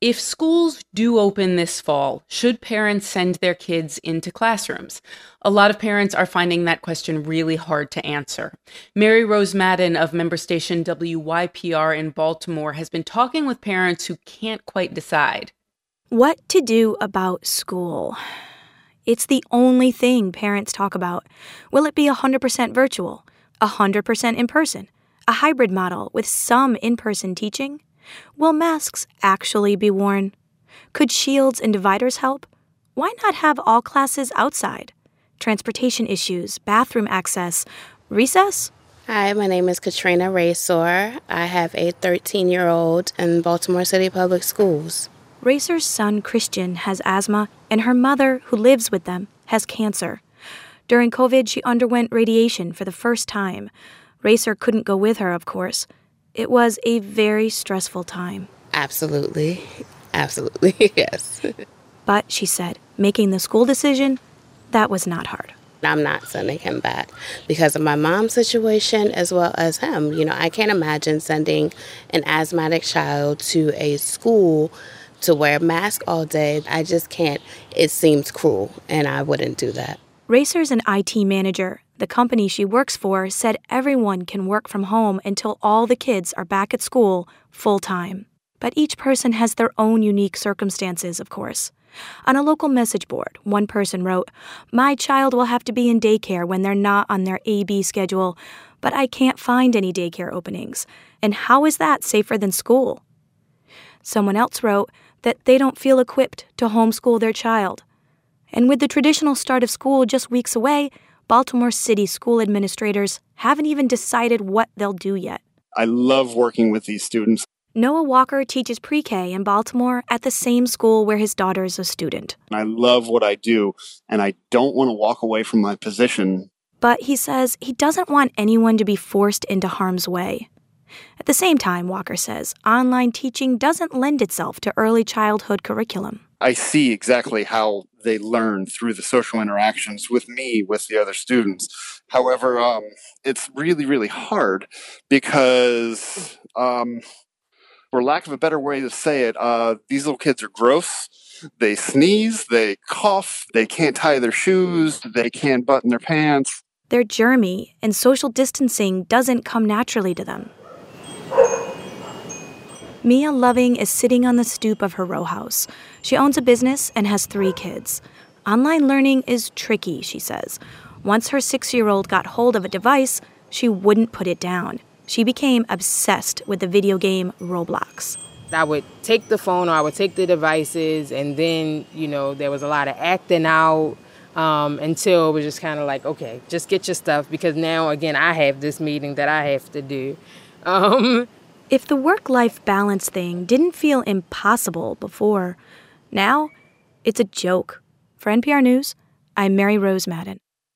If schools do open this fall, should parents send their kids into classrooms? A lot of parents are finding that question really hard to answer. Mary Rose Madden of member station WYPR in Baltimore has been talking with parents who can't quite decide. What to do about school? It's the only thing parents talk about. Will it be 100% virtual, 100% in person, a hybrid model with some in-person teaching? Will masks actually be worn? Could shields and dividers help? Why not have all classes outside? Transportation issues, bathroom access, recess? Hi, my name is Katrina Raysor. I have a 13-year-old in Baltimore City Public Schools. Racer's son, Christian, has asthma, and her mother, who lives with them, has cancer. During COVID, she underwent radiation for the first time. Racer couldn't go with her, of course. It was a very stressful time. Absolutely, yes. But, she said, making the school decision, that was not hard. I'm not sending him back because of my mom's situation as well as him. I can't imagine sending an asthmatic child to a school to wear a mask all day. I just can't. It seems cruel, and I wouldn't do that. Racer's an IT manager. The company she works for said everyone can work from home until all the kids are back at school full-time. But each person has their own unique circumstances, of course. On a local message board, one person wrote, "My child will have to be in daycare when they're not on their AB schedule, but I can't find any daycare openings. And how is that safer than school?" Someone else wrote that they don't feel equipped to homeschool their child. And with the traditional start of school just weeks away, Baltimore City school administrators haven't even decided what they'll do yet. I love working with these students. Noah Walker teaches pre-K in Baltimore at the same school where his daughter's a student. I love what I do, and I don't want to walk away from my position. But he says he doesn't want anyone to be forced into harm's way. At the same time, Walker says, online teaching doesn't lend itself to early childhood curriculum. I see exactly how they learn through the social interactions with me, with the other students. However, it's really, really hard because, for lack of a better way to say it, these little kids are gross. They sneeze, they cough, they can't tie their shoes, they can't button their pants. They're germy, and social distancing doesn't come naturally to them. Mia Loving is sitting on the stoop of her row house. She owns a business and has 3 kids. Online learning is tricky, she says. Once her 6-year-old got hold of a device, she wouldn't put it down. She became obsessed with the video game Roblox. I would take the phone or I would take the devices, and then, there was a lot of acting out until it was just kind of like, okay, just get your stuff, because now, again, I have this meeting that I have to do. If the work-life balance thing didn't feel impossible before, now it's a joke. For NPR News, I'm Mary Rose Madden.